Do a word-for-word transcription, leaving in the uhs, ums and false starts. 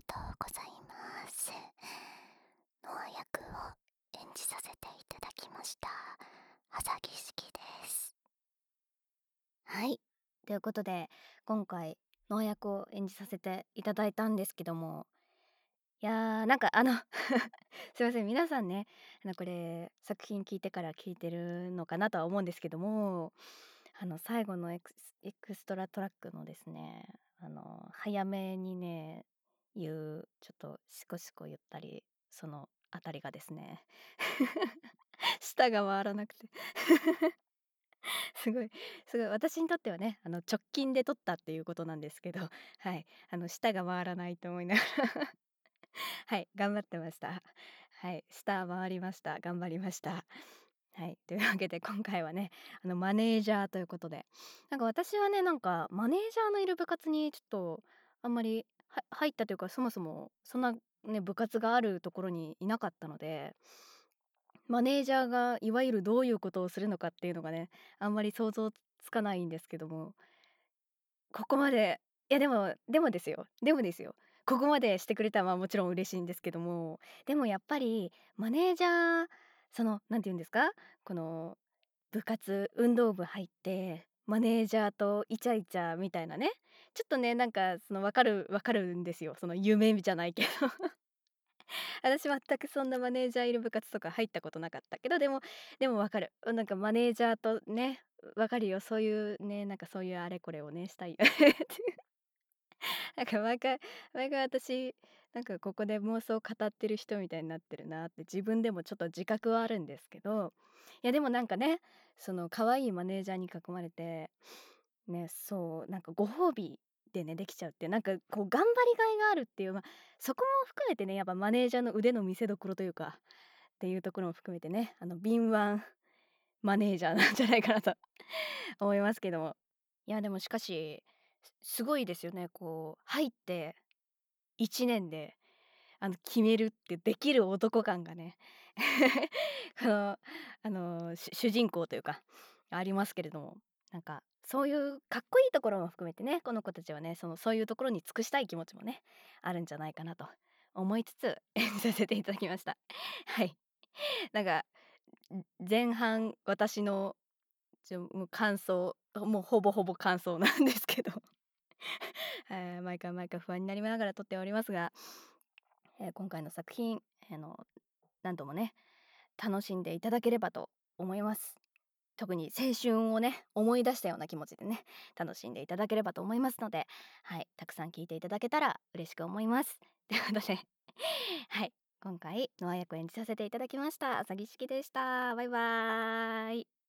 とうございます。ノア役を演じさせていただきました浅木式です。はい、ということで今回ノア役を演じさせていただいたんですけども、いや、なんかあのすいません、皆さんね、あのこれ作品聞いてから聞いてるのかなとは思うんですけども、あの最後のエクスエクストラトラックのですね、あの早めにね言うちょっとシコシコ言ったり、そのあたりがですね舌が回らなくてすごいすごい私にとってはね、あの直近で撮ったっていうことなんですけど、はい、あの舌が回らないと思いながらはい、頑張ってました。はい、舌回りました。頑張りました。はい、というわけで今回はね、あのマネージャーということで、なんか私はね、なんかマネージャーのいる部活にちょっとあんまりは入ったというか、そもそもそんなね、部活があるところにいなかったので、マネージャーがいわゆるどういうことをするのかっていうのがね、あんまり想像つかないんですけども、ここまでいやでもでもですよでもですよ。ここまでしてくれたのはもちろん嬉しいんですけども、でもやっぱりマネージャー、そのなんて言うんですか、この部活運動部入ってマネージャーとイチャイチャみたいなね、ちょっとね、なんかその分かる分かるんですよ。その夢じゃないけど私全くそんなマネージャーいる部活とか入ったことなかったけど、でもでも分かる。なんかマネージャーとね、分かるよ、そういうね、なんかそういうあれこれをね、したいっていうなんか毎回毎回私、なんかここで妄想を語ってる人みたいになってるなって自分でもちょっと自覚はあるんですけど、いやでもなんかね、その可愛いマネージャーに囲まれて、ね、そう、なんかご褒美でね、できちゃうって、なんかこう頑張りがいがあるっていう、ま、そこも含めてね、やっぱマネージャーの腕の見せ所というか、っていうところも含めてね、あの敏腕マネージャーなんじゃないかなと思いますけども。いやでもしかし、すすごいですよね。こう入っていちねんであの決めるってできる男感がねこのあのし主人公というかありますけれども、なんかそういうかっこいいところも含めてね、この子たちはね、そのそういうところに尽くしたい気持ちもねあるんじゃないかなと思いつつ演じさせていただきました。はい。なんかん前半私のちょもう感想、もうほぼほぼ感想なんですけどえー毎回毎回不安になりながら撮っておりますが、えー今回の作品、あの何度もね楽しんでいただければと思います。特に青春をね思い出したような気持ちでね楽しんでいただければと思いますので、はい、たくさん聞いていただけたら嬉しく思います。ということではい、今回ノア役演じさせていただきました浅木式でした。バイバーイ。